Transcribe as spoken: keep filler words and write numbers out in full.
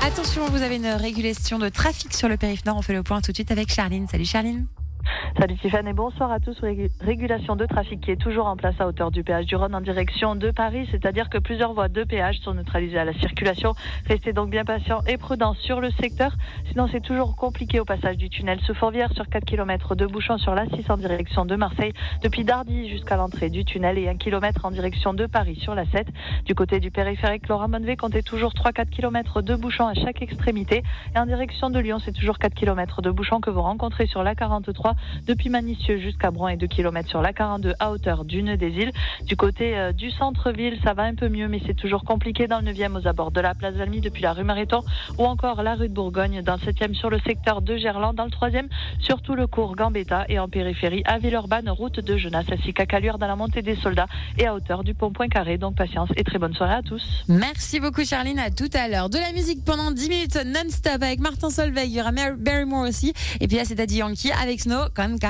Attention, vous avez une régulation de trafic sur le périph' nord. On fait le point tout de suite avec Charline. Salut Charline. Salut Tiffany et bonsoir à tous. Régulation de trafic qui est toujours en place à hauteur du péage du Rhône en direction de Paris, c'est-à-dire que plusieurs voies de péage sont neutralisées à la circulation. Restez donc bien patients et prudents sur le secteur, sinon c'est toujours compliqué au passage du tunnel sous Fourvière sur quatre kilomètres de bouchons sur l'A six en direction de Marseille, depuis Dardy jusqu'à l'entrée du tunnel et un kilomètre en direction de Paris sur l'A sept. Du côté du périphérique, Laurent Monvet comptez toujours trois à quatre kilomètres de bouchons à chaque extrémité et en direction de Lyon, c'est toujours quatre kilomètres de bouchons que vous rencontrez sur l'A quarante-trois depuis Manicieux jusqu'à Bron et deux kilomètres sur l'A quarante-deux à hauteur du Nœud des Îles. Du côté euh, du centre-ville, ça va un peu mieux, mais c'est toujours compliqué dans le neuvième aux abords de la place Valmy depuis la rue Mariton ou encore la rue de Bourgogne, dans le septième sur le secteur de Gerland, dans le troisième surtout le cours Gambetta et en périphérie à Villeurbanne, route de Genasse, ainsi qu'à Caluire dans la montée des soldats et à hauteur du pont Poincaré. Donc patience et très bonne soirée à tous. Merci beaucoup Charline, à tout à l'heure. De la musique pendant dix minutes non-stop avec Martin Solveig, il y aura Mary Barrymore aussi, et puis là c'est Daddy Yankee avec Snow, quand même.